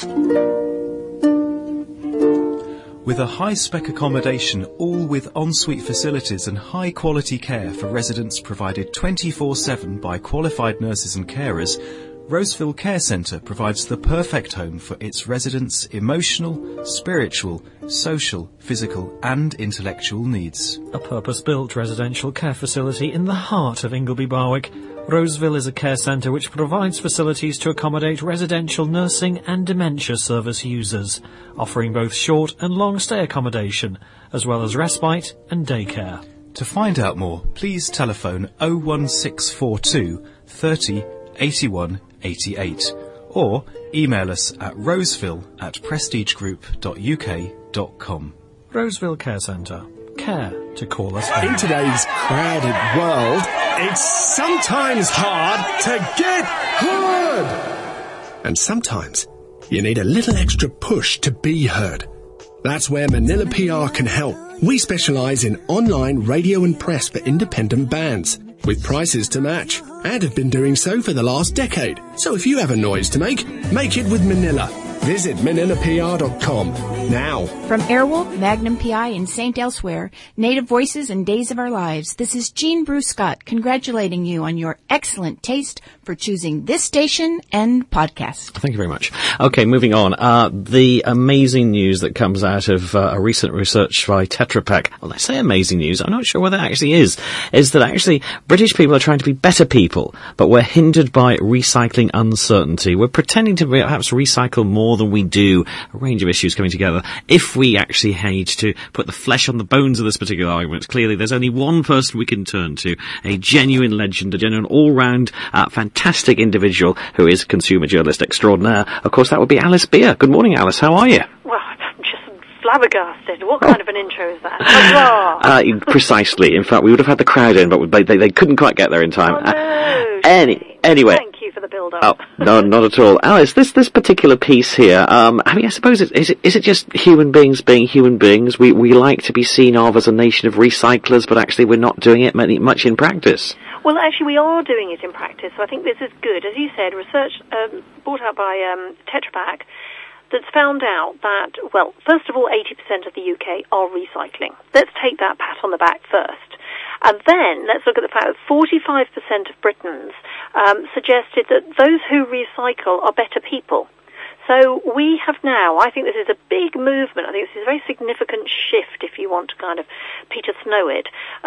With a high-spec accommodation, all with ensuite facilities and high-quality care for residents provided 24/7 by qualified nurses and carers, Roseville Care Centre provides the perfect home for its residents' emotional, spiritual, social, physical and intellectual needs. A purpose-built residential care facility in the heart of Ingleby Barwick, Roseville is a care centre which provides facilities to accommodate residential nursing and dementia service users, offering both short and long stay accommodation, as well as respite and daycare. To find out more, please telephone 01642 30 81 88 or email us at roseville@prestigegroup.uk.com. Roseville Care Centre. Care to call us home. In today's crowded world, it's sometimes hard to get heard. And sometimes you need a little extra push to be heard. That's where Manila PR can help. We specialise in online radio and press for independent bands, with prices to match, and have been doing so for the last decade. So if you have a noise to make it with Manila. Visit manilapr.com now. From Airwolf, Magnum PI, and St. Elsewhere, Native Voices and Days of Our Lives, this is Jean Bruce Scott congratulating you on your excellent taste for choosing this station and podcast. Thank you very much. Okay, moving on. The amazing news that comes out of a recent research by Tetra Pak, well, I say amazing news, I'm not sure what that actually is that actually British people are trying to be better people, but we're hindered by recycling uncertainty. We're pretending to perhaps recycle more than we do, a range of issues coming together. If we actually had to put the flesh on the bones of this particular argument, clearly there's only one person we can turn to, a genuine legend, a genuine all-round fantastic individual who is consumer journalist extraordinaire. Of course, that would be Alice Beer. Good morning, Alice. How are you? Well, I'm just flabbergasted. What kind of an intro is that? Precisely. In fact, we would have had the crowd in, but they couldn't quite get there in time. Oh, no. Anyway. Thank you for the build-up. Oh, no, not at all. Alice, this particular piece here, I mean, I suppose is it just human beings being human beings? We like to be seen of as a nation of recyclers, but actually we're not doing it much in practice. Well, actually, we are doing it in practice, so I think this is good. As you said, research brought out by Tetra Pak that's found out that, well, first of all, 80% of the UK are recycling. Let's take that pat on the back first. And then let's look at the fact that 45% of Britons suggested that those who recycle are better people. So we have now, I think this is a big movement, I think this is a very significant shift, if you want to kind of Peter Snow it,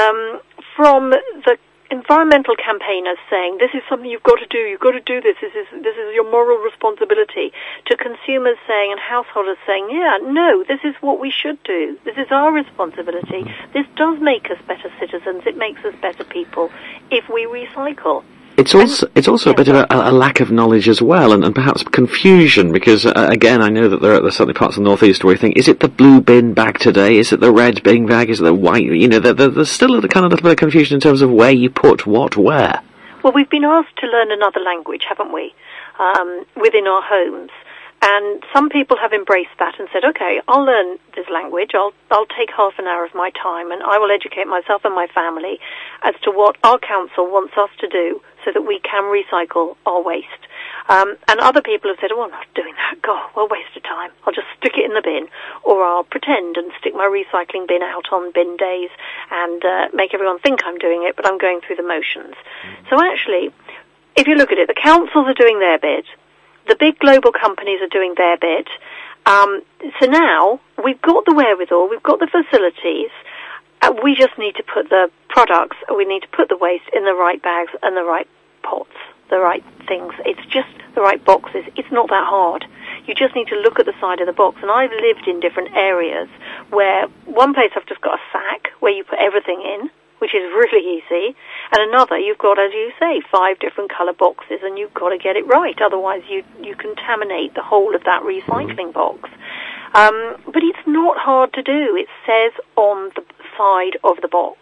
from the environmental campaigners saying this is something you've got to do this is your moral responsibility, to consumers saying and householders saying, yeah, no, this is what we should do, this is our responsibility, this does make us better citizens, it makes us better people if we recycle. It's also a bit of a lack of knowledge as well, and perhaps confusion, because again, I know that there are certainly parts of the northeast where you think, is it the blue bin bag today? Is it the red bin bag? Is it the white? You know, there's still a kind of little bit of confusion in terms of where you put what where. Well, we've been asked to learn another language, haven't we, within our homes. And some people have embraced that and said, okay, I'll learn this language, I'll take half an hour of my time and I will educate myself and my family as to what our council wants us to do so that we can recycle our waste. And other people have said, oh, I'm not doing that, God, what a waste of time, I'll just stick it in the bin, or I'll pretend and stick my recycling bin out on bin days and make everyone think I'm doing it, but I'm going through the motions. So actually, if you look at it, the councils are doing their bit, the big global companies are doing their bit. So now we've got the wherewithal, we've got the facilities. We just need to put the products, we need to put the waste in the right bags and the right pots, the right things. It's just the right boxes. It's not that hard. You just need to look at the side of the box. And I've lived in different areas where one place I've just got a sack where you put everything in, which is really easy, and another you've got, as you say, 5 different colour boxes, and you've got to get it right, otherwise you contaminate the whole of that recycling box. But it's not hard to do. It says on the side of the box,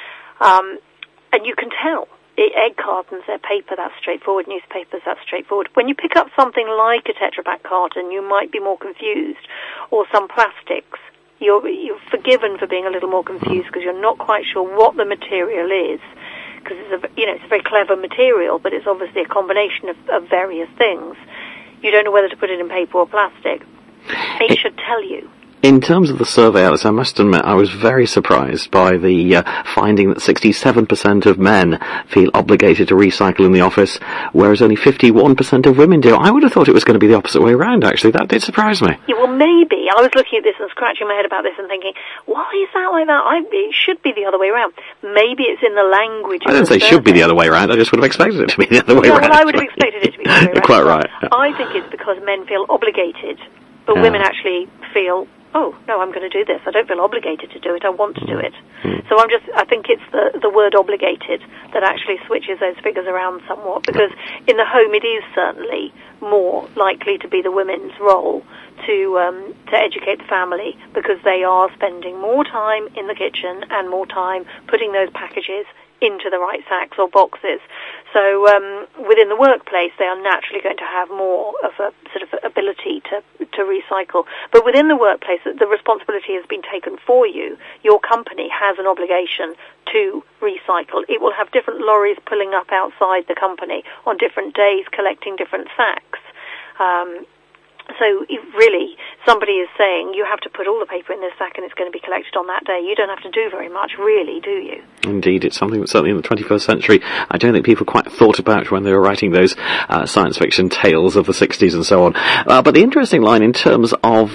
and you can tell. Egg cartons, they're paper, that's straightforward. Newspapers, that's straightforward. When you pick up something like a Tetra Pak carton, you might be more confused, or some plastics. You're forgiven for being a little more confused because you're not quite sure what the material is, because it's a very clever material, but it's obviously a combination of various things. you don't know whether to put it in paper or plastic. It should tell you. In terms of the survey, Alice, I must admit I was very surprised by the finding that 67% of men feel obligated to recycle in the office, whereas only 51% of women do. I would have thought it was going to be the opposite way around, actually. That did surprise me. Yeah, well, maybe. I was looking at this and scratching my head about this and thinking, why is that like that? It should be the other way around. Maybe it's in the language. I didn't say it should be the other way around. I just would have expected it to be the other way around. Well, I would have expected it to be the other way around. Quite right. Yeah. I think it's because men feel obligated, but women actually feel, oh, no, I'm going to do this. I don't feel obligated to do it. I want to do it. So I think it's the word obligated that actually switches those figures around somewhat, because in the home it is certainly more likely to be the women's role to educate the family, because they are spending more time in the kitchen and more time putting those packages into the right sacks or boxes. So within the workplace, they are naturally going to have more of a sort of ability to recycle. But within the workplace, the responsibility has been taken for you. Your company has an obligation to recycle. It will have different lorries pulling up outside the company on different days, collecting different sacks. So if really somebody is saying you have to put all the paper in this sack and it's going to be collected on that day, you don't have to do very much, really, do you? Indeed, it's something that certainly in the 21st century I don't think people quite thought about when they were writing those science fiction tales of the 60s and so on. But the interesting line in terms of,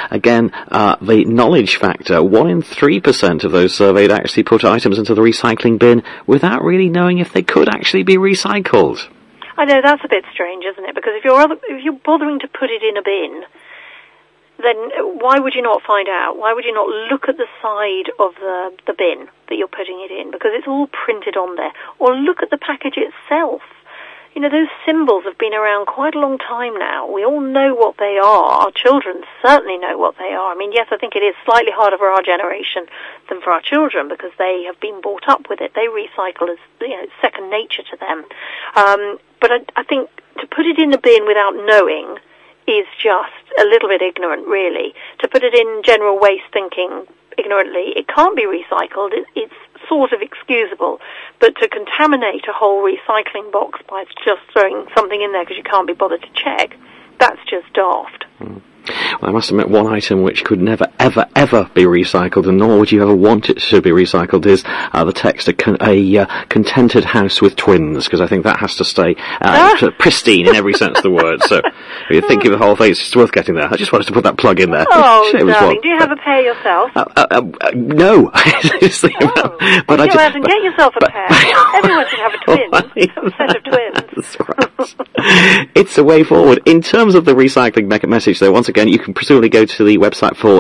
the knowledge factor, 1 in 3% of those surveyed actually put items into the recycling bin without really knowing if they could actually be recycled. I know, that's a bit strange, isn't it? Because if you're bothering to put it in a bin, then why would you not find out? Why would you not look at the side of the bin that you're putting it in? Because it's all printed on there. Or look at the package itself. You know, those symbols have been around quite a long time now. We all know what they are. Our children certainly know what they are. I mean, yes, I think it is slightly harder for our generation than for our children because they have been brought up with it. They recycle as, it's second nature to them. But I think to put it in the bin without knowing is just a little bit ignorant, really. To put it in general waste thinking ignorantly, it can't be recycled. It's sort of excusable. But to contaminate a whole recycling box by just throwing something in there because you can't be bothered to check, that's just daft. Well, I must admit, one item which could never, ever, ever be recycled, and nor would you ever want it to be recycled, is the text, a contented house with twins, because I think that has to stay pristine in every sense of the word. So if you're thinking of the whole thing, it's just worth getting there. I just wanted to put that plug in there. Oh, darling, do you have a pair yourself? No. But go out and get yourself a pair. Everyone should have a set of twins. Right. It's a way forward. In terms of the recycling message, though, once again, you can presumably go to the website for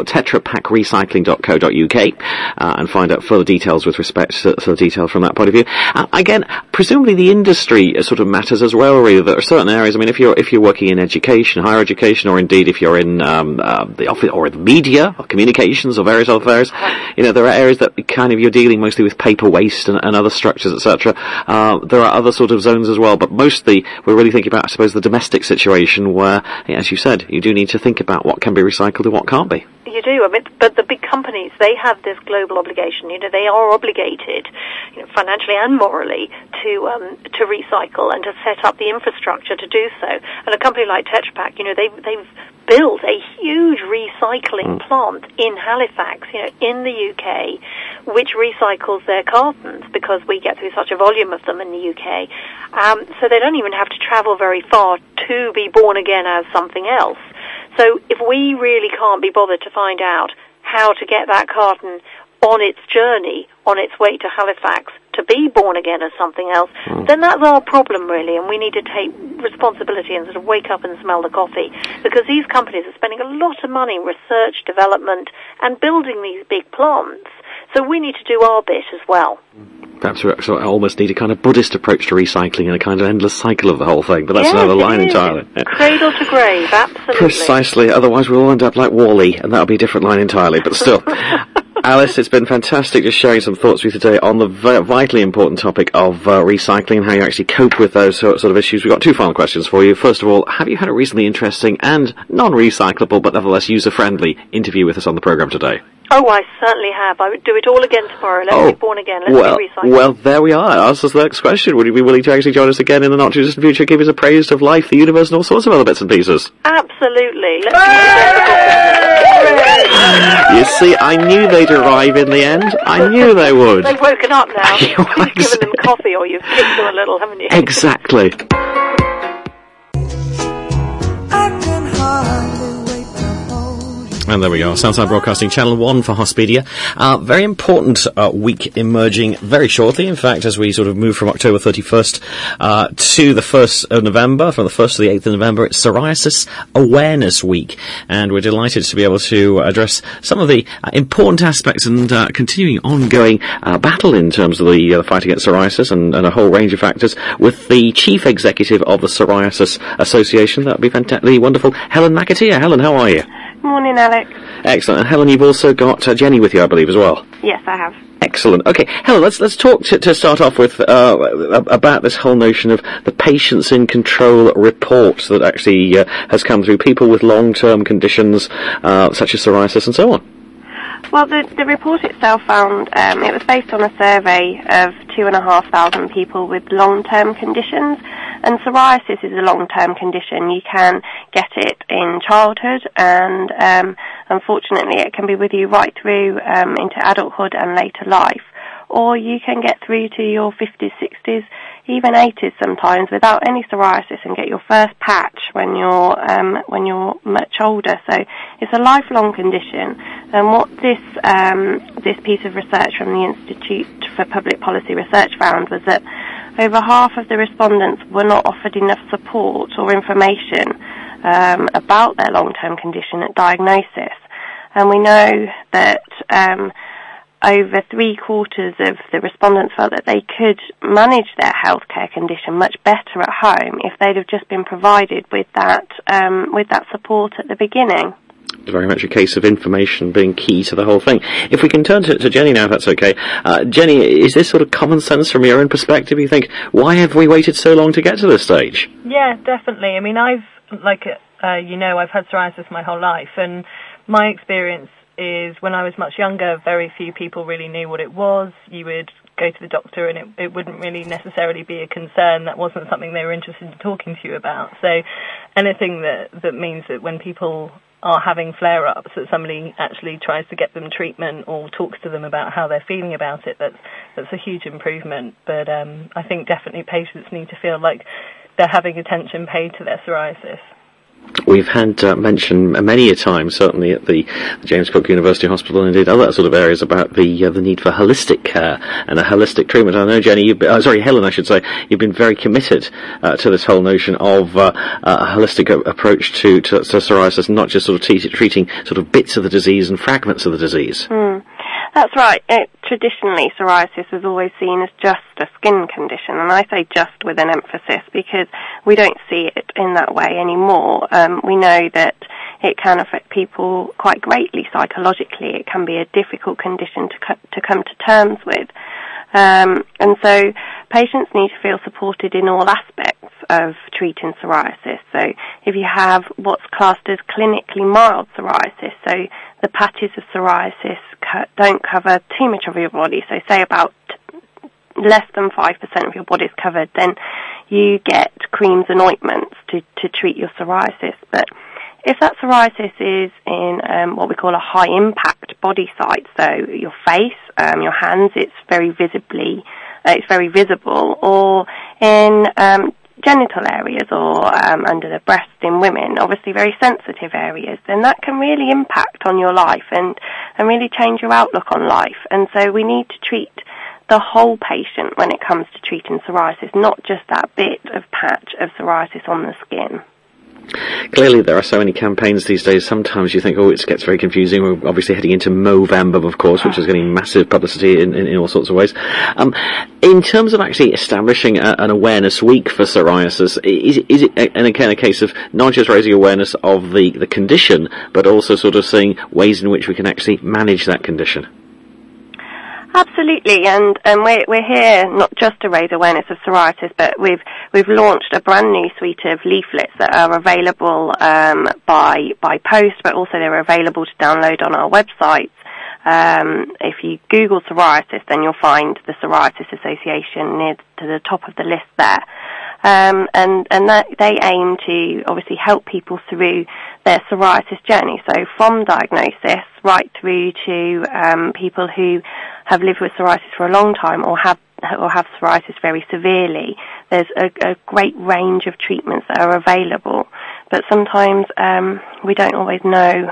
tetrapackrecycling.co.uk and find out further details with respect to further detail from that point of view. Again, presumably the industry sort of matters as well, really. There are certain areas, I mean, if you're working in education, higher education, or indeed if you're in the office or the media or communications or various other areas, there are areas that kind of you're dealing mostly with paper waste and other structures, etc. There are other sort of zones as well, but mostly we're really thinking about, I suppose, the domestic situation where, as you said, you do need to think about what can be recycled and what can't be. You do, but the big companies, they have this global obligation. They are obligated, financially and morally, to recycle and to set up the infrastructure to do so. And a company like Tetra Pak, they've built a huge recycling plant in Halifax, in the UK, which recycles their cartons because we get through such a volume of them in the UK. So they don't even have to travel very far to be born again as something else. So if we really can't be bothered to find out how to get that carton on its journey, on its way to Halifax, to be born again as something else, then that's our problem, really, and we need to take responsibility and sort of wake up and smell the coffee, because these companies are spending a lot of money in research, development, and building these big plants. So we need to do our bit as well. Perhaps we almost need a kind of Buddhist approach to recycling and a kind of endless cycle of the whole thing, but that's another line entirely. Yeah. Cradle to grave, absolutely. Precisely, otherwise we'll all end up like Wall-E, and that'll be a different line entirely, but still. Alice, it's been fantastic just sharing some thoughts with you today on the vitally important topic of recycling and how you actually cope with those sort of issues. We've got 2 final questions for you. First of all, have you had a reasonably interesting and non-recyclable but nevertheless user-friendly interview with us on the programme today? Oh, I certainly have. I would do it all again tomorrow. Let's be born again. Let's be recycled. Well, there we are. That answers the next question. Would you be willing to actually join us again in the not-too-distant future, give us a praise of life, the universe, and all sorts of other bits and pieces? Absolutely. You see, I knew they'd arrive in the end. I knew they would. They've woken up now. You've given them coffee, or you've kicked them a little, haven't you? Exactly. And there we go. Southside Broadcasting Channel 1 for Hospedia. Very important week emerging very shortly. In fact, as we sort of move from October 31st to the 1st of November, from the 1st to the 8th of November, it's Psoriasis Awareness Week. And we're delighted to be able to address some of the important aspects and continuing ongoing battle in terms of the fight against psoriasis and a whole range of factors with the Chief Executive of the Psoriasis Association. That would be fantastically wonderful. Helen McAteer. Helen, how are you? Morning, Alex. Excellent. And Helen, you've also got Jenny with you, I believe, as well. Yes, I have. Excellent. Okay, Helen, let's talk to start off with about this whole notion of the Patients in Control report that actually has come through people with long-term conditions such as psoriasis and so on. Well, the report itself found it was based on a survey of 2,500 people with long-term conditions, and psoriasis is a long-term condition. You can get it in childhood, and unfortunately it can be with you right through into adulthood and later life, or you can get through to your 50s, 60s, even 80s sometimes without any psoriasis and get your first patch when you're much older. So it's a lifelong condition. And what this piece of research from the Institute for Public Policy Research found was that over half of the respondents were not offered enough support or information about their long-term condition at diagnosis. And we know that over 3/4 of the respondents felt that they could manage their healthcare condition much better at home if they'd have just been provided with that support at the beginning. It's very much a case of information being key to the whole thing. If we can turn to Jenny now, if that's okay. Jenny, is this sort of common sense from your own perspective? You think, why have we waited so long to get to this stage? Yeah, definitely. I mean, I've had psoriasis my whole life, and my experience is when I was much younger, very few people really knew what it was. You would go to the doctor and it wouldn't really necessarily be a concern. That wasn't something they were interested in talking to you about. So anything that means that when people are having flare-ups, that somebody actually tries to get them treatment or talks to them about how they're feeling about it, that's a huge improvement. But I think definitely patients need to feel like they're having attention paid to their psoriasis. We've had mention many a time, certainly at the James Cook University Hospital and indeed other sort of areas, about the need for holistic care and a holistic treatment. I know, Jenny, Helen, I should say, you've been very committed to this whole notion of a holistic approach to psoriasis, not just sort of treating sort of bits of the disease and fragments of the disease. That's right. Traditionally, psoriasis was always seen as just a skin condition, and I say just with an emphasis because we don't see it in that way anymore. We know that it can affect people quite greatly psychologically. It can be a difficult condition to come to terms with. And so patients need to feel supported in all aspects of treating psoriasis. So if you have what's classed as clinically mild psoriasis, so the patches of psoriasis don't cover too much of your body, so say about less than 5% of your body is covered, then you get creams and ointments to treat your psoriasis. But if that psoriasis is in what we call a high-impact body site, so your face, your hands, it's very visible, or in genital areas or under the breast in women, obviously very sensitive areas, then that can really impact on your life and really change your outlook on life. And so we need to treat the whole patient when it comes to treating psoriasis, not just that bit of patch of psoriasis on the skin. Clearly there are so many campaigns these days, sometimes you think, it gets very confusing. We're obviously heading into Movember, of course, which is getting massive publicity in all sorts of ways. In terms of actually establishing an awareness week for psoriasis, is it and again a case of not just raising awareness of the condition, but also sort of seeing ways in which we can actually manage that condition? Absolutely, and we're here not just to raise awareness of psoriasis, but we've launched a brand new suite of leaflets that are available by post, but also they're available to download on our websites. If you Google psoriasis, then you'll find the Psoriasis Association near to the top of the list there. And that they aim to obviously help people through their psoriasis journey. So from diagnosis right through to people who have lived with psoriasis for a long time or have psoriasis very severely. There's a great range of treatments that are available, but sometimes we don't always know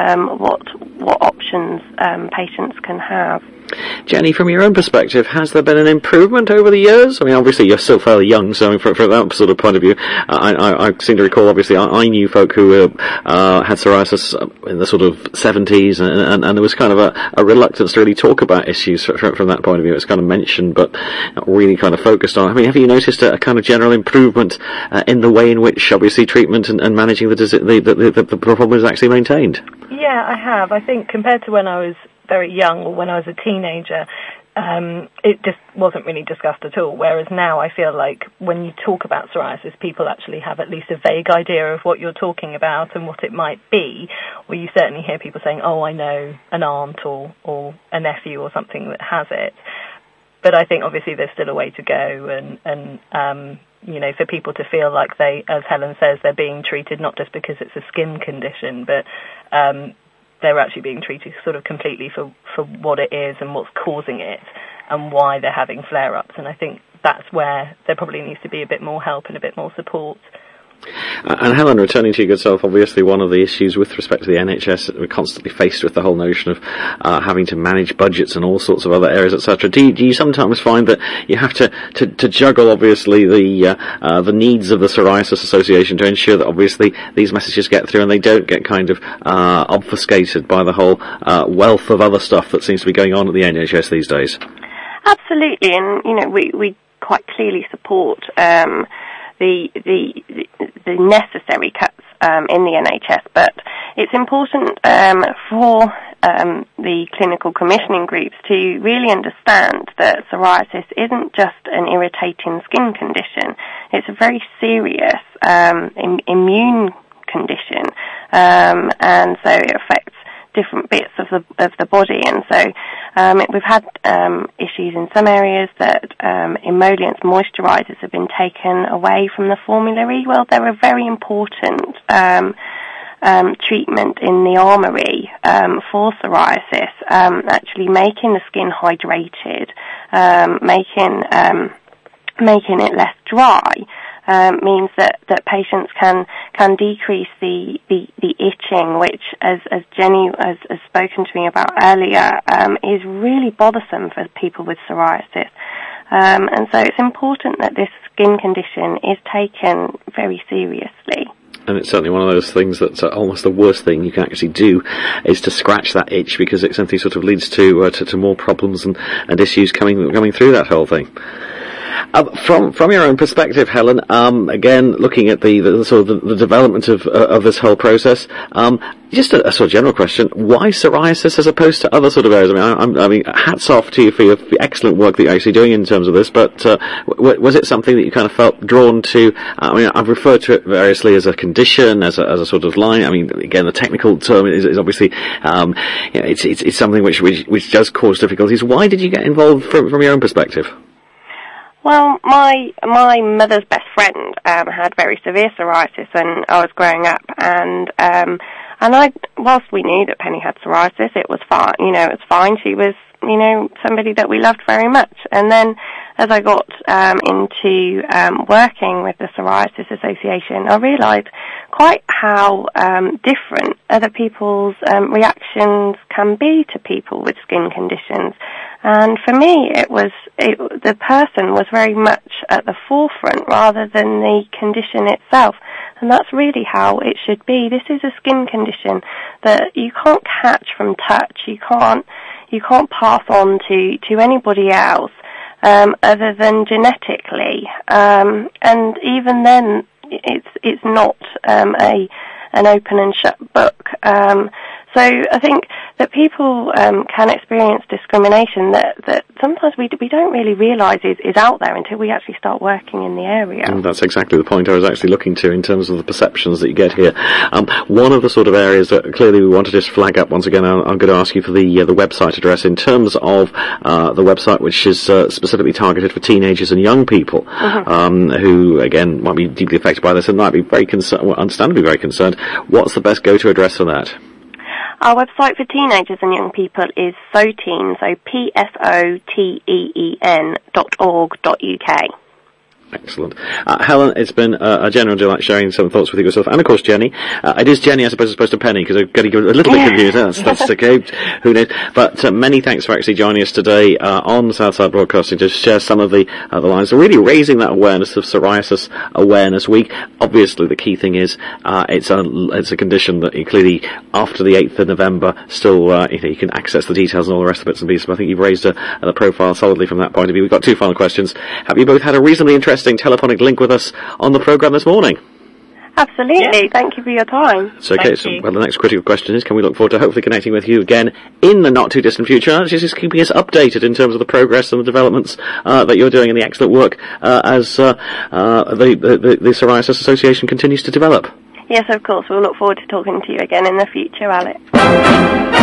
what options patients can have. Jenny, from your own perspective, has there been an improvement over the years? I mean, obviously you're still fairly young, so from that sort of point of view, I seem to recall, obviously, I knew folk who had psoriasis in the sort of 70s, and there was kind of a reluctance to really talk about issues from that point of view. It's kind of mentioned, but not really kind of focused on. I mean, have you noticed a kind of general improvement in the way in which, obviously, treatment and managing the problem is actually maintained? Yeah, I have. I think compared to when I was very young or when I was a teenager, it just wasn't really discussed at all. Whereas now I feel like when you talk about psoriasis, people actually have at least a vague idea of what you're talking about and what it might be. Or you certainly hear people saying, oh, I know an aunt or a nephew or something that has it. But I think obviously there's still a way to go and you know, for people to feel like they, as Helen says, they're being treated not just because it's a skin condition, but they're actually being treated sort of completely for what it is and what's causing it and why they're having flare-ups. And I think that's where there probably needs to be a bit more help and a bit more support. And Helen, returning to your good self, obviously one of the issues with respect to the NHS, we're constantly faced with the whole notion of having to manage budgets and all sorts of other areas, etc. Do you sometimes find that you have to juggle, obviously, the needs of the Psoriasis Association to ensure that, obviously, these messages get through and they don't get kind of obfuscated by the whole wealth of other stuff that seems to be going on at the NHS these days? Absolutely, and, you know, we quite clearly support the necessary cuts in the NHS, but it's important for the clinical commissioning groups to really understand that psoriasis isn't just an irritating skin condition. It's a very serious immune condition, and so it affects different bits of the body, and so we've had issues in some areas that emollients, moisturisers have been taken away from the formulary. Well, they're a very important treatment in the armoury for psoriasis, actually making the skin hydrated, making it less dry. Means that patients can decrease the itching, which, as Jenny has spoken to me about earlier, is really bothersome for people with psoriasis. And so it's important that this skin condition is taken very seriously. And it's certainly one of those things that's almost the worst thing you can actually do is to scratch that itch, because it simply sort of leads to more problems and issues coming through that whole thing. From your own perspective, Helen, again, looking at the sort of the development of this whole process, just a sort of general question: why psoriasis as opposed to other sort of areas? I mean, hats off to you for your excellent work that you're actually doing in terms of this. But was it something that you kind of felt drawn to? I mean, I've referred to it variously as a condition, as a sort of line. I mean, again, the technical term is obviously it's something which does cause difficulties. Why did you get involved from your own perspective? Well, my mother's best friend had very severe psoriasis when I was growing up, and whilst we knew that Penny had psoriasis, it was fine. You know, it was fine. She was, you know, somebody that we loved very much. And then, as I got into working with the Psoriasis Association, I realised quite how different other people's reactions can be to people with skin conditions. And for me, the person was very much at the forefront rather than the condition itself. And that's really how it should be. This is a skin condition that you can't catch from touch. You can't pass on to anybody else other than genetically. And even then, it's not an open and shut book. So I think that people can experience discrimination that sometimes we don't really realise is out there until we actually start working in the area. And that's exactly the point I was actually looking to in terms of the perceptions that you get here. One of the sort of areas that clearly we want to just flag up once again, I'm going to ask you for the website address in terms of the website, which is specifically targeted for teenagers and young people who, again, might be deeply affected by this and might be very understandably very concerned. What's the best go-to address for that? Our website for teenagers and young people is PSOTEEN, so PSOTEEN.org.uk. Excellent. Helen, it's been a general delight sharing some thoughts with you yourself. And of course, Jenny. It is Jenny, I suppose, as opposed to Penny, because I'm going to get a little bit confused. That's okay. Who knows? But many thanks for actually joining us today on Southside Broadcasting to share some of the lines. So really raising that awareness of Psoriasis Awareness Week. Obviously, the key thing is it's a condition that clearly after the 8th of November still you can access the details and all the rest of bits and pieces. But I think you've raised the profile solidly from that point of view. We've got two final questions. Have you both had a reasonably interesting telephonic link with us on the programme this morning? Absolutely. Yeah. Thank you for your time. It's okay. So, well, the next critical question is, can we look forward to hopefully connecting with you again in the not too distant future? Actually, just keeping us updated in terms of the progress and the developments that you're doing and the excellent work as the Psoriasis Association continues to develop. Yes, of course. We'll look forward to talking to you again in the future, Alex.